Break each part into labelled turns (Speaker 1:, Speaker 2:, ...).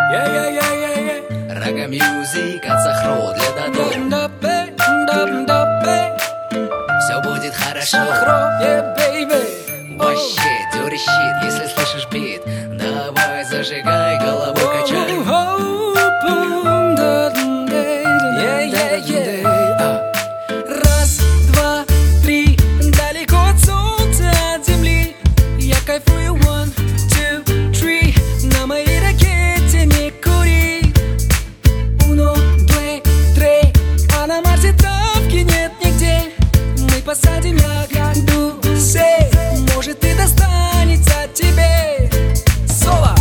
Speaker 1: Рага мьюзик от Сахро для Дадо. Все будет хорошо. Вообще, dirty shit, если слышишь бит, давай зажигай, головой качай.
Speaker 2: Раз, два, три, далеко от солнца, от земли. Я кайфую, one, two, three. На моей ракете не кури. Uno, due, tre. А на Марсе травки нет нигде. Мы посадим ягоду, сей. Может и достанется тебе. Соло.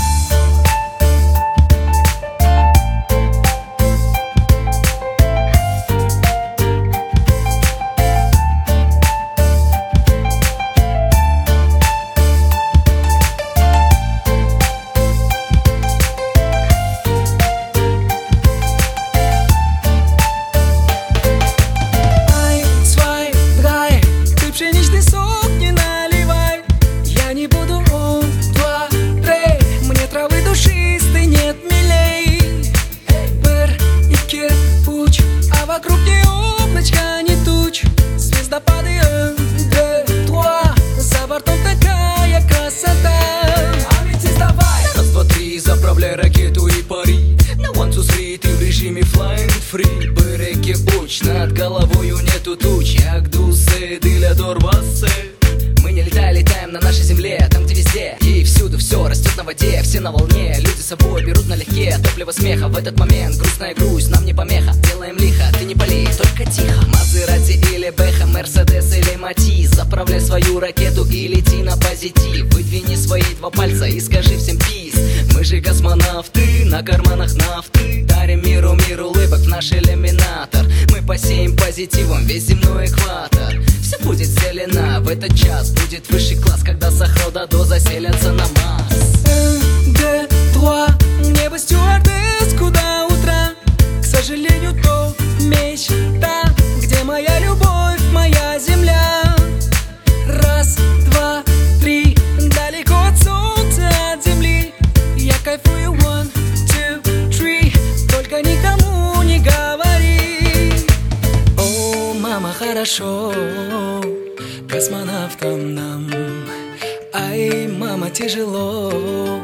Speaker 2: Пшеничный сок не наливай. Я не буду он, два, три. Мне травы душистой нет милей. Пер и кирпуч, а вокруг не облачка, не туч. Звездопады, два. За бортом такая красота. А ведь давай.
Speaker 1: Раз, два, три, заправляй ракету и пари. На one, two, three, ты в режиме flying free. Береги уч, над головою нету туч. Як дусы, для дорвасы. Мы не летаем, летаем на нашей земле. Там, где везде и всюду все растет на воде. Все на волне, люди с собой берут налегке. Топливо смеха в этот момент, грустная грусть нам не помеха. Делаем лихо, ты не пали, только тихо. Мазерати или Бэха, Мерседес или Матиз. Заправляй свою ракету и лети на позитив. Выдвини свои два пальца и скажи всем пиз. Мы же космонавты, на карманах нафты. Дарим миру улыбок в наш иллюминатор. Мы посеем позитивом весь земной экватор. Все будет зелено, в этот час будет высший класс, когда Сахро Дадо заселятся на Марс.
Speaker 2: Д-3, небо стюардесс, куда утра. К сожалению, то мечта, где моя любовь, моя земля. Раз, два, три, далеко от солнца, от земли. Я кайфую, one, two, three. Только никому не говори. О, мама, хорошо космонавтам нам. Ай, мама, тяжело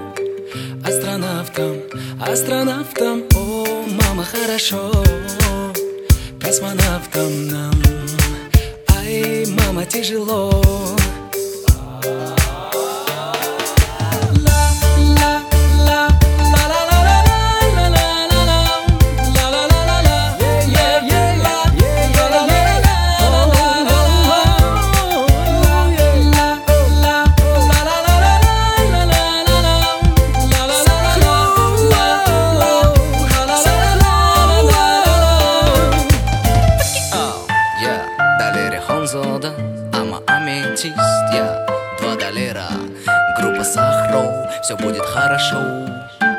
Speaker 2: астронавтам. О, мама, хорошо космонавтам нам. Ай, мама, тяжело.
Speaker 1: Хонзода, ама аметист, я $2. Группа Сахро, все будет хорошо.